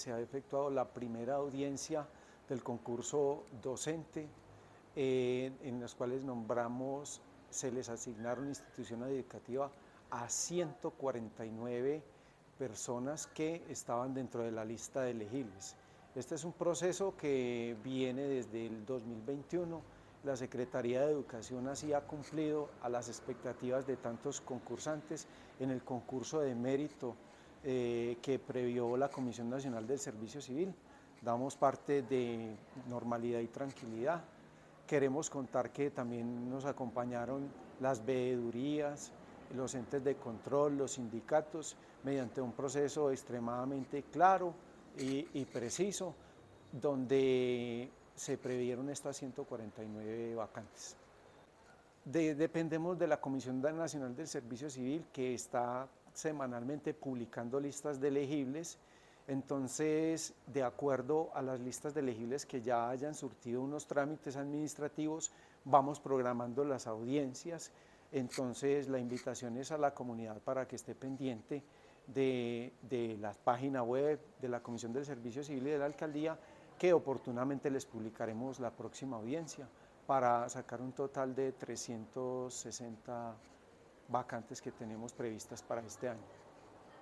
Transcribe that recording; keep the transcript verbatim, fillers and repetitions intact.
se ha efectuado la primera audiencia del concurso docente, eh, en las cuales nombramos, se les asignaron institución educativa a ciento cuarenta y nueve personas que estaban dentro de la lista de elegibles. Este es un proceso que viene desde el dos mil veintiuno. La Secretaría de Educación así ha cumplido a las expectativas de tantos concursantes en el concurso de mérito eh, que previó la Comisión Nacional del Servicio Civil. Damos parte de normalidad y tranquilidad. Queremos contar que también nos acompañaron las veedurías, los entes de control, los sindicatos, mediante un proceso extremadamente claro y, y preciso, donde se previeron estas ciento cuarenta y nueve vacantes. De, dependemos de la Comisión Nacional del Servicio Civil, que está semanalmente publicando listas de elegibles. Entonces, de acuerdo a las listas de elegibles que ya hayan surtido unos trámites administrativos, vamos programando las audiencias. Entonces, la invitación es a la comunidad para que esté pendiente de, de la página web de la Comisión del Servicio Civil y de la Alcaldía, que oportunamente les publicaremos la próxima audiencia para sacar un total de trescientas sesenta vacantes que tenemos previstas para este año.